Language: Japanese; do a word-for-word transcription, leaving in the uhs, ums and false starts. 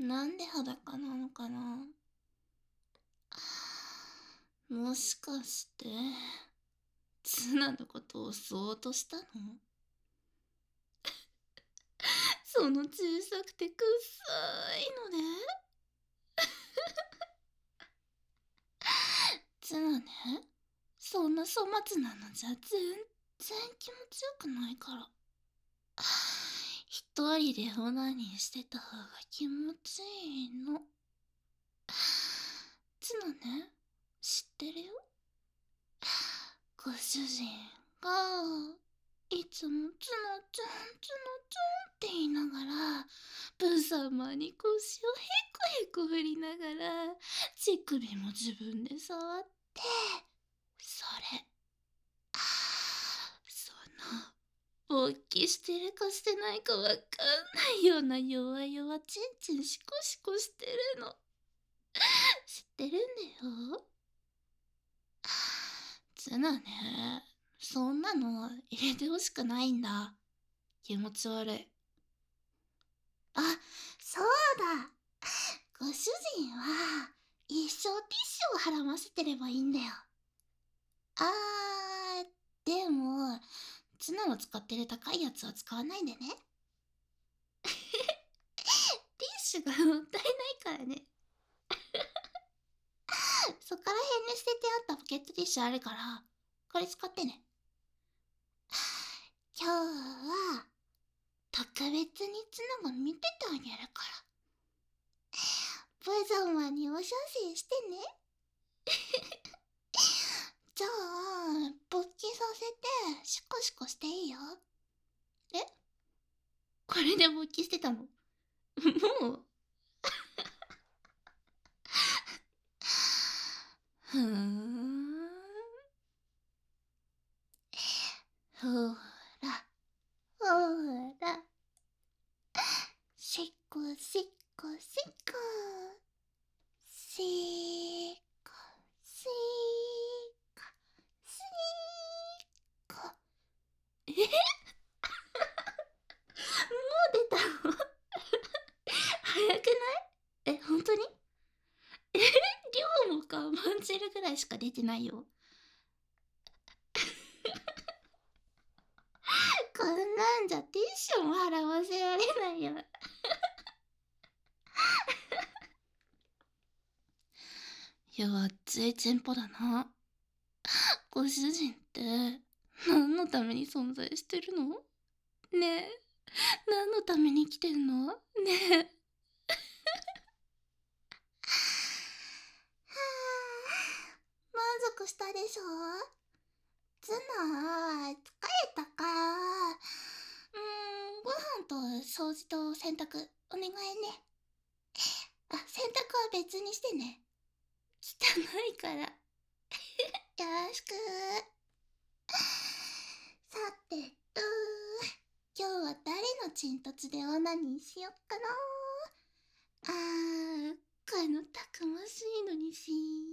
なんで裸なのかな。もしかして、ツナのことを襲おうとしたの？その小さくてくっさいのね。ツナね、そんな粗末なのじゃ全然気持ちよくないから。一人でオナニーしてた方が気持ちいいの。ツナね、知ってるよ。ご主人が、いつもツナちゃん、ツナちゃんって言いながら、ブサマに腰をへこへこ振りながら、乳首も自分で触って、それ、その、勃起してるかしてないかわかんないような弱々チンチンシコシコしてるの。知ってるんだよ。ツナね、そんなの入れてほしくないんだ。気持ち悪い。あ、そうだ。ご主人は一生ティッシュを払わせてればいいんだよ。あー、でも、ツナの使ってる高いやつは使わないでね。ティッシュがもったいないからね。そこら辺に捨ててあったポケットティッシュあるから、これ使ってね。今日は、特別にツナが見ててあげるから。ブザマにお写真してね。じゃあ、勃起させて、シコシコしていいよ。え、これで勃起してたの？もうふーん。ほーら、ほーら。しっこしっこしっこ。しっこしっこしっこ。えもう出たの？早くない？え、本当に？え、量もかまんじるぐらいしか出てないよ。こんなんじゃティッシュも払わせられないよ。弱っちいチンポだな。ご主人って何のために存在してるの？ねえ、何のために生きてんの？ねえ。はあ、満足したでしょ？ツナ、疲れたか？うーん、ご飯と掃除と洗濯お願いね。あ、洗濯は別にしてね。汚いから。よろしく。さてと、今日は誰のチントツでオナニーしよっかな。あー、このたくましいのにし